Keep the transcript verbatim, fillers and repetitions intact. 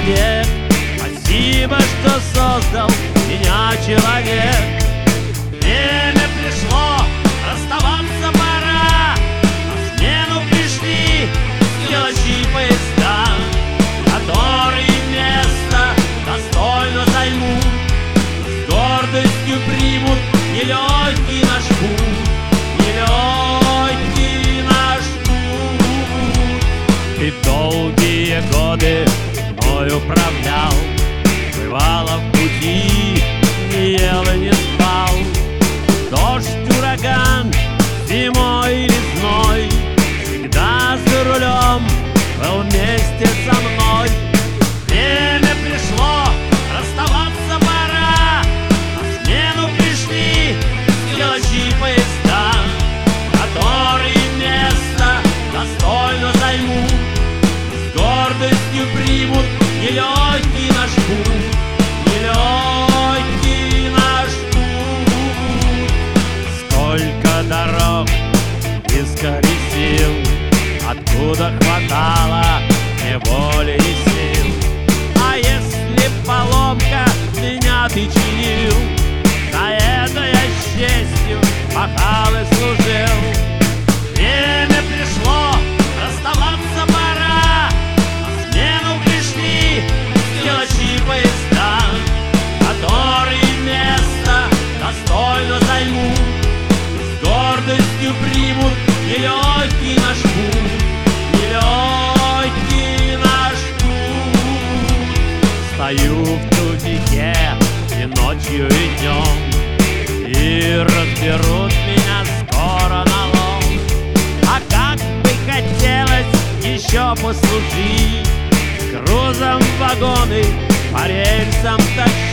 человек. Спасибо, что создал меня человек. Время пришло, расставаться пора. На смену пришли мелочи поезда, которые место достойно займут, с гордостью примут нелегкий наш путь, нелегкий наш путь. Ты долгие годы мной управлял, бывало в пути, не ел и не спал. Дождь, ураган, зимой и весной, всегда за рулем был вместе со мной. Время пришло, расставаться пора. На смену пришли мелочи поезда, которые место достойно займут, с гордостью примут нелегкий наш путь, нелегкий наш путь. Сколько дорог исколесил, откуда хватало мне воли и сил. А если поломка меня ты чинил, за это я с честью махал и служил. Время пришло, расставаться пора. На смену пришли мелочи поезда, которые место достойно займут, с гордостью примут нелегкий наш путь, нелегкий наш путь. Стою в тупике и ночью, и днем, и разберут меня скоро на лом. А как бы хотелось еще послужить, с грузом в вагоны по рельсам тащить.